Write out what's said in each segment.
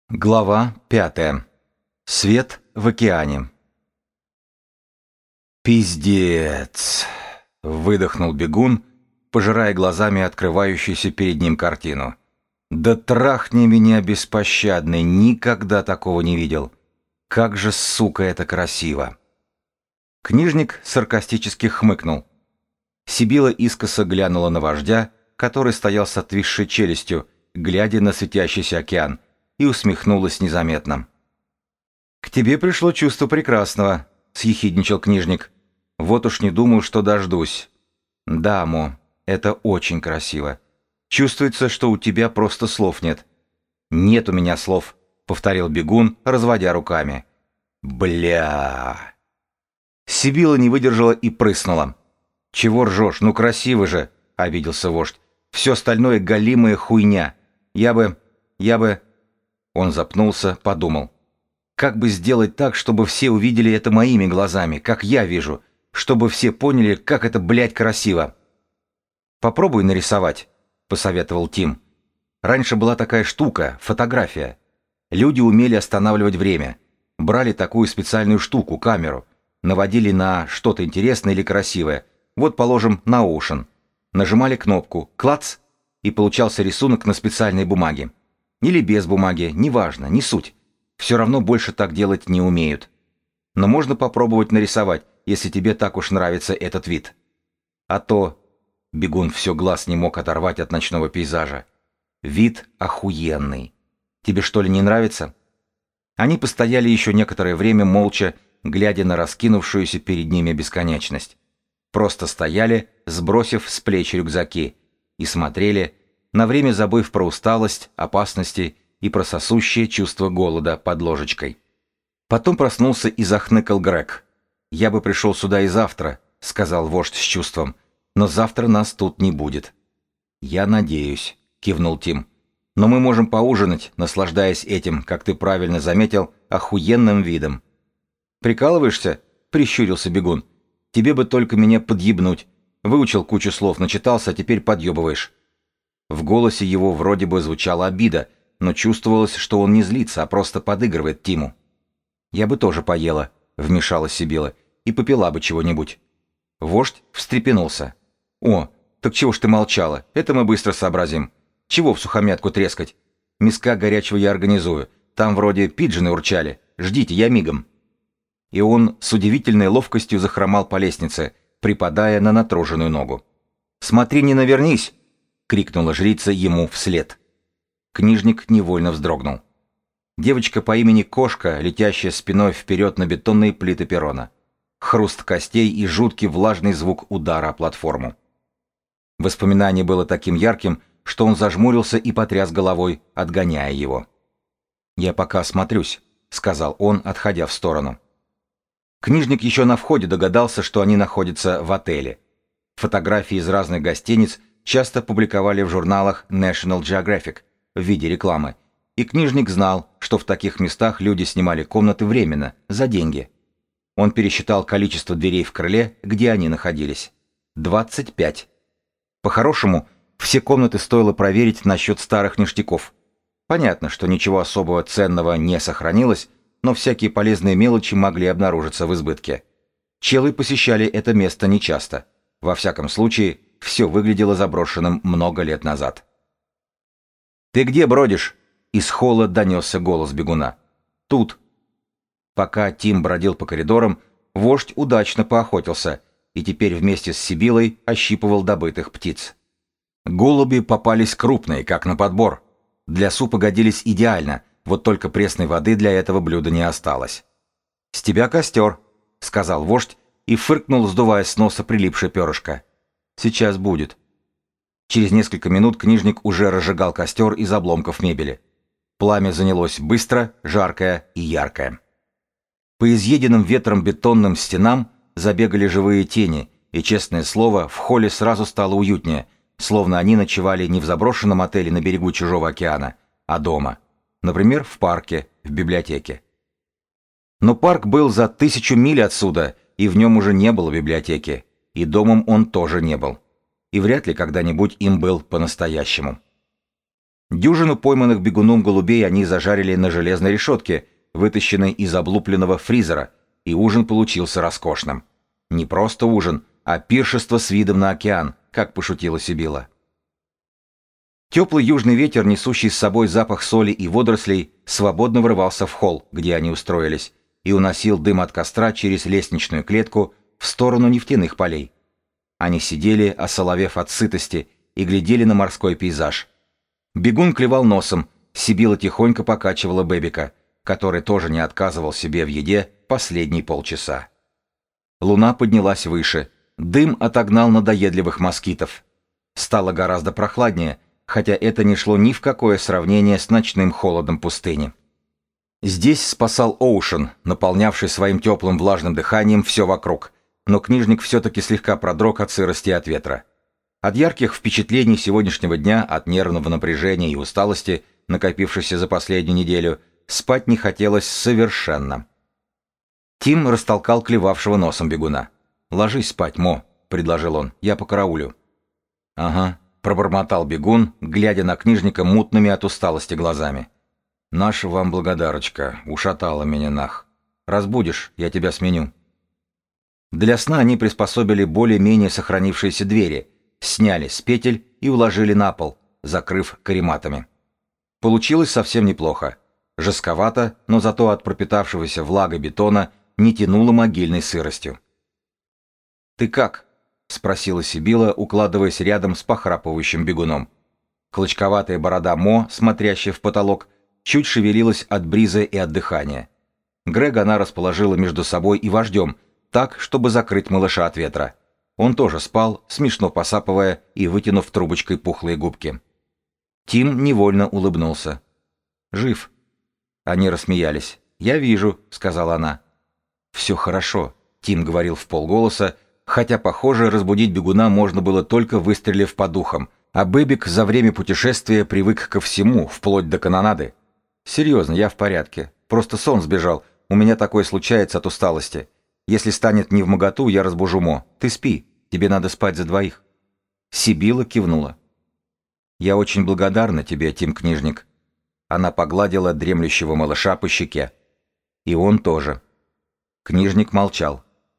Глава 5. Свет в океане. «Пиздец!» — выдохнул бегун, пожирая глазами открывающуюся перед ним картину. «Да трахни меня, беспощадный, никогда такого не видел! Как же, сука, это красиво!» Книжник саркастически хмыкнул. Сибила искоса глянула на вождя, который стоял с отвисшей челюстью, глядя на светящийся океан, и усмехнулась незаметно. «К тебе пришло чувство прекрасного», — съехидничал книжник. «Вот уж не думал, что дождусь». «Да, Мо, это очень красиво. Чувствуется, что у тебя просто слов нет». «Нет у меня слов», — повторил бегун, разводя руками. «Бля...» Сибила не выдержала и прыснула. «Чего ржешь? Ну красиво же!» — обиделся вождь. «Все остальное голимая хуйня. Я бы... Он запнулся, подумал. Как бы сделать так, чтобы все увидели это моими глазами, как я вижу, чтобы все поняли, как это, блядь, красиво? «Попробуй нарисовать», — посоветовал Тим. Раньше была такая штука — фотография. Люди умели останавливать время. Брали такую специальную штуку, камеру, наводили на что-то интересное или красивое. Вот, положим, на Оушен. Нажимали кнопку «Клац», и получался рисунок на специальной бумаге. Или без бумаги, неважно, не суть. Все равно больше так делать не умеют. Но можно попробовать нарисовать, если тебе так уж нравится этот вид. А то... Бегун все глаз не мог оторвать от ночного пейзажа. Вид охуенный. Тебе что ли не нравится? Они постояли еще некоторое время молча, глядя на раскинувшуюся перед ними бесконечность. Просто стояли, сбросив с плеч рюкзаки, и смотрели, на время забыв про усталость, опасности и про сосущее чувство голода под ложечкой. Потом проснулся и захныкал Грег. «Я бы пришел сюда и завтра», — сказал вождь с чувством, «но завтра нас тут не будет». «Я надеюсь», — кивнул Тим. «Но мы можем поужинать, наслаждаясь этим, как ты правильно заметил, охуенным видом». «Прикалываешься?» — прищурился бегун. «Тебе бы только меня подъебнуть. Выучил кучу слов, начитался, а теперь подъебываешь». В голосе его вроде бы звучала обида, но чувствовалось, что он не злится, а просто подыгрывает Тиму. «Я бы тоже поела», — вмешалась Сибила, — «и попила бы чего-нибудь». Вождь встрепенулся. «О, так чего ж ты молчала? Это мы быстро сообразим. Чего в сухомятку трескать? Миска горячего я организую. Там вроде пиджины урчали. Ждите, я мигом». И он с удивительной ловкостью захромал по лестнице, припадая на натруженную ногу. «Смотри, не навернись!» — крикнула жрица ему вслед. Книжник невольно вздрогнул. Девочка по имени Кошка, летящая спиной вперед на бетонные плиты перрона. Хруст костей и жуткий влажный звук удара о платформу. Воспоминание было таким ярким, что он зажмурился и потряс головой, отгоняя его. «Я пока осмотрюсь», — сказал он, отходя в сторону. Книжник еще на входе догадался, что они находятся в отеле. Фотографии из разных гостиниц часто публиковали в журналах National Geographic в виде рекламы, и книжник знал, что в таких местах люди снимали комнаты временно, за деньги. Он пересчитал количество дверей в крыле, где они находились. 25. По-хорошему, все комнаты стоило проверить насчет старых ништяков. Понятно, что ничего особого ценного не сохранилось, но всякие полезные мелочи могли обнаружиться в избытке. Челы посещали это место нечасто. Во всяком случае, все выглядело заброшенным много лет назад. «Ты где бродишь?» Из холла донесся голос бегуна. «Тут». Пока Тим бродил по коридорам, вождь удачно поохотился и теперь вместе с Сибилой ощипывал добытых птиц. Голуби попались крупные, как на подбор. Для супа годились идеально, вот только пресной воды для этого блюда не осталось. «С тебя костер», — сказал вождь и фыркнул, сдувая с носа прилипшее перышко. «Сейчас будет». Через несколько минут книжник уже разжигал костер из обломков мебели. Пламя занялось быстро, жаркое и яркое. По изъеденным ветром бетонным стенам забегали живые тени, и, честное слово, в холле сразу стало уютнее, словно они ночевали не в заброшенном отеле на берегу чужого океана, а дома. Например, в парке, в библиотеке. Но парк был за 1000 миль отсюда, и в нем уже не было библиотеки, и домом он тоже не был. И вряд ли когда-нибудь им был по-настоящему. Дюжину пойманных бегуном голубей они зажарили на железной решетке, вытащенной из облупленного фризера, и ужин получился роскошным. Не просто ужин, а пиршество с видом на океан, как пошутила Сибила. Теплый южный ветер, несущий с собой запах соли и водорослей, свободно врывался в холл, где они устроились, и уносил дым от костра через лестничную клетку в сторону нефтяных полей. Они сидели, осоловев от сытости, и глядели на морской пейзаж. Бегун клевал носом, Сибила тихонько покачивала Бэбика, который тоже не отказывал себе в еде последние полчаса. Луна поднялась выше, дым отогнал надоедливых москитов. Стало гораздо прохладнее, хотя это не шло ни в какое сравнение с ночным холодом пустыни. Здесь спасал Оушен, наполнявший своим теплым влажным дыханием все вокруг, но книжник все-таки слегка продрог от сырости и от ветра. От ярких впечатлений сегодняшнего дня, от нервного напряжения и усталости, накопившейся за последнюю неделю, спать не хотелось совершенно. Тим растолкал клевавшего носом бегуна. «Ложись спать, Мо», — предложил он, — «я покараулю». «Ага», — пробормотал бегун, глядя на книжника мутными от усталости глазами. «Наша вам благодарочка, ушатала меня нах. Разбудишь, я тебя сменю». Для сна они приспособили более-менее сохранившиеся двери, сняли с петель и уложили на пол, закрыв карематами. Получилось совсем неплохо. Жестковато, но зато от пропитавшегося влагой бетона не тянуло могильной сыростью. «Ты как?» — спросила Сибила, укладываясь рядом с похрапывающим бегуном. Клочковатая борода Мо, смотрящая в потолок, чуть шевелилась от бриза и от дыхания. Грега она расположила между собой и вождем, так, чтобы закрыть малыша от ветра. Он тоже спал, смешно посапывая и вытянув трубочкой пухлые губки. Тим невольно улыбнулся. «Жив». Они рассмеялись. «Я вижу», — сказала она. «Все хорошо», — Тим говорил вполголоса, хотя, похоже, разбудить бегуна можно было только выстрелив по духам, а Бэбик за время путешествия привык ко всему, вплоть до канонады. «Серьезно, я в порядке. Просто сон сбежал. У меня такое случается от усталости. Если станет невмоготу, я разбужу Мо. Ты спи. Тебе надо спать за двоих». Сибила кивнула. «Я очень благодарна тебе, Тим-книжник». Она погладила дремлющего малыша по щеке. И он тоже. Книжник молчал.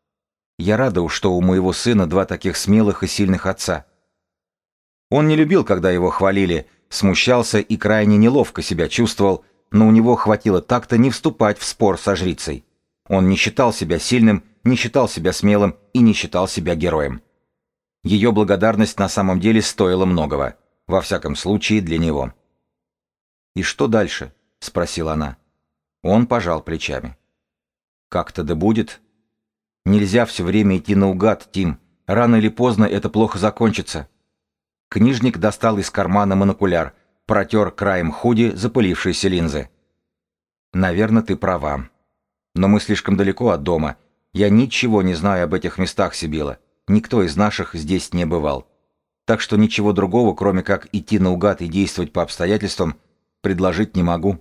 «Я рада, что у моего сына два таких смелых и сильных отца». Он не любил, когда его хвалили, смущался и крайне неловко себя чувствовал, но у него хватило такта не вступать в спор со жрицей. Он не считал себя сильным, не считал себя смелым и не считал себя героем. Ее благодарность на самом деле стоила многого, во всяком случае для него. «И что дальше?» — спросила она. Он пожал плечами. «Как-то да будет. Нельзя все время идти наугад, Тим. Рано или поздно это плохо закончится». Книжник достал из кармана монокуляр, протер краем худи запылившиеся линзы. «Наверное, ты права. Но мы слишком далеко от дома. Я ничего не знаю об этих местах, Сибила. Никто из наших здесь не бывал. Так что ничего другого, кроме как идти наугад и действовать по обстоятельствам, предложить не могу».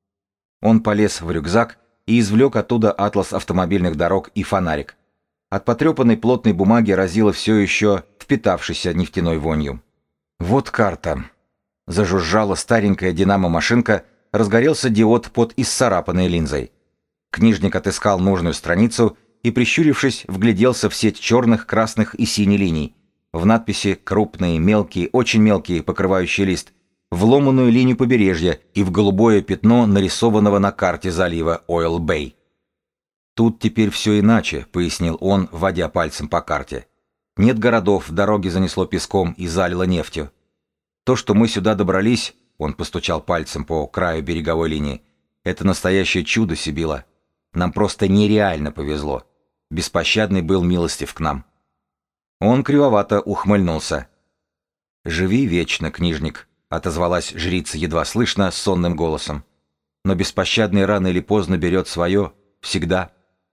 Он полез в рюкзак и извлек оттуда атлас автомобильных дорог и фонарик. От потрепанной плотной бумаги разило все еще впитавшейся нефтяной вонью. «Вот карта». Зажужжала старенькая динамо-машинка, разгорелся диод под исцарапанной линзой. Книжник отыскал нужную страницу и, прищурившись, вгляделся в сеть черных, красных и синих линий, в надписи крупные, мелкие, очень мелкие, покрывающие лист, в ломаную линию побережья и в голубое пятно, нарисованного на карте залива Ойл-Бэй. «Тут теперь все иначе», — пояснил он, водя пальцем по карте. «Нет городов, дороги занесло песком и залило нефтью. То, что мы сюда добрались», — он постучал пальцем по краю береговой линии, — «это настоящее чудо, Сибила. Нам просто нереально повезло. Беспощадный был милостив к нам». Он кривовато ухмыльнулся. «Живи вечно, книжник», — отозвалась жрица едва слышно, сонным голосом. «Но беспощадный рано или поздно берет свое. Всегда».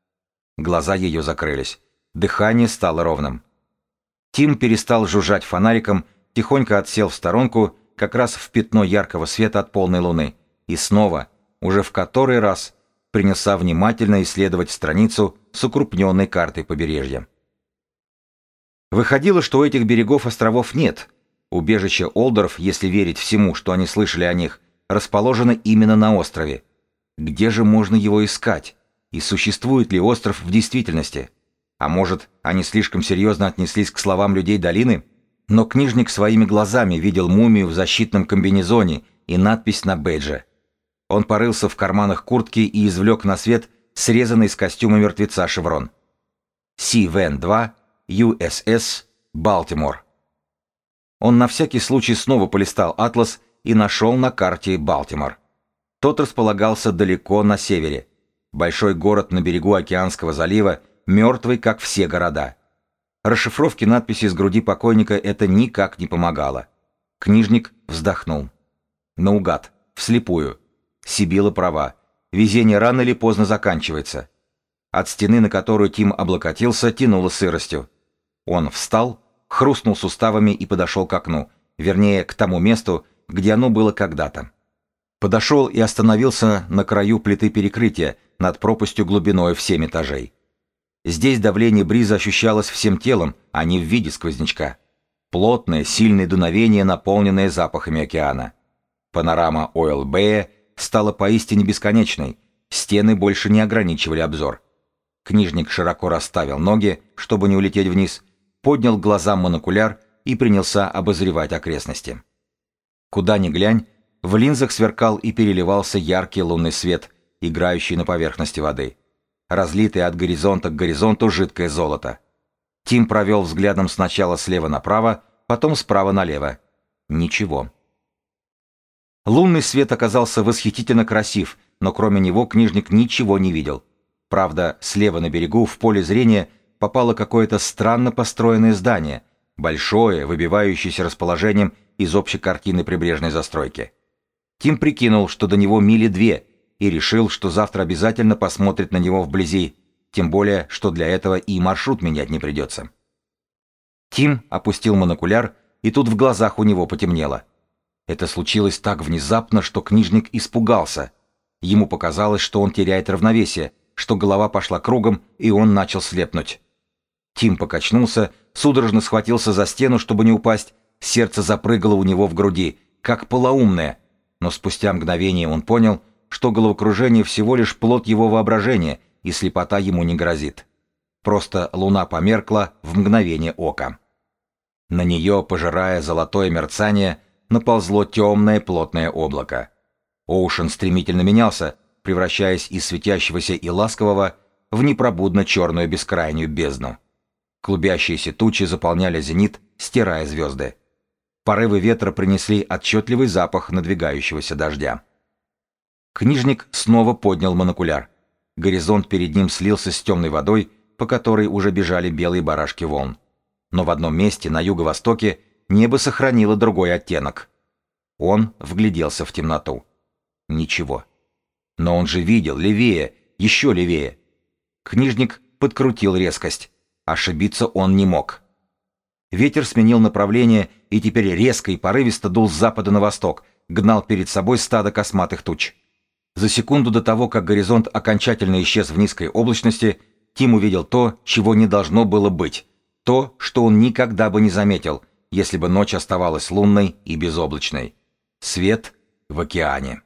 Глаза ее закрылись. Дыхание стало ровным. Тим перестал жужжать фонариком, тихонько отсел в сторонку, как раз в пятно яркого света от полной луны, и снова, уже в который раз, принялся внимательно исследовать страницу с укрупненной картой побережья. Выходило, что у этих берегов островов нет, Убежище Олдоров, если верить всему, что они слышали о них, расположено именно на острове. Где же можно его искать? И существует ли остров в действительности? А может, они слишком серьезно отнеслись к словам людей долины? Но книжник своими глазами видел мумию в защитном комбинезоне и надпись на бейдже. Он порылся в карманах куртки и извлек на свет срезанный из костюма мертвеца шеврон. Си-Вен-2, USS, Балтимор. Он на всякий случай снова полистал атлас и нашел на карте Балтимор. Тот располагался далеко на севере. Большой город на берегу Океанского залива, мертвый, как все города. Расшифровке надписи с груди покойника это никак не помогало. Книжник вздохнул. Наугад, вслепую. Сибила права. Везение рано или поздно заканчивается. От стены, на которую Тим облокотился, тянуло сыростью. Он встал, хрустнул суставами и подошел к окну, вернее, к тому месту, где оно было когда-то. Подошел и остановился на краю плиты перекрытия над пропастью глубиной в 7 этажей. Здесь давление бриза ощущалось всем телом, а не в виде сквознячка. Плотное, сильное дуновение, наполненное запахами океана. Панорама Ойл-Бэя стала поистине бесконечной, стены больше не ограничивали обзор. Книжник широко расставил ноги, чтобы не улететь вниз, поднял глазам монокуляр и принялся обозревать окрестности. Куда ни глянь, в линзах сверкал и переливался яркий лунный свет, играющий на поверхности воды. Разлитое от горизонта к горизонту жидкое золото. Тим провел взглядом сначала слева направо, потом справа налево. Ничего. Лунный свет оказался восхитительно красив, но кроме него книжник ничего не видел. Правда, слева на берегу в поле зрения попало какое-то странно построенное здание, большое, выбивающееся расположением из общей картины прибрежной застройки. Тим прикинул, что до него мили 2, и решил, что завтра обязательно посмотрит на него вблизи, тем более, что для этого и маршрут менять не придется. Тим опустил монокуляр, и тут в глазах у него потемнело. Это случилось так внезапно, что книжник испугался. Ему показалось, что он теряет равновесие, что голова пошла кругом, и он начал слепнуть. Тим покачнулся, судорожно схватился за стену, чтобы не упасть, сердце запрыгало у него в груди, как полоумное, но спустя мгновение он понял, что головокружение всего лишь плод его воображения, и слепота ему не грозит. Просто луна померкла в мгновение ока. На нее, пожирая золотое мерцание, наползло темное плотное облако. Оушен стремительно менялся, превращаясь из светящегося и ласкового в непробудно черную бескрайнюю бездну. Клубящиеся тучи заполняли зенит, стирая звезды. Порывы ветра принесли отчетливый запах надвигающегося дождя. Книжник снова поднял монокуляр. Горизонт перед ним слился с темной водой, по которой уже бежали белые барашки волн. Но в одном месте, на юго-востоке, небо сохранило другой оттенок. Он вгляделся в темноту. Ничего. Но он же видел левее, еще левее. Книжник подкрутил резкость. Ошибиться он не мог. Ветер сменил направление и теперь резко и порывисто дул с запада на восток, гнал перед собой стадо косматых туч. За секунду до того, как горизонт окончательно исчез в низкой облачности, Тим увидел то, чего не должно было быть. То, что он никогда бы не заметил, если бы ночь оставалась лунной и безоблачной. Свет в океане.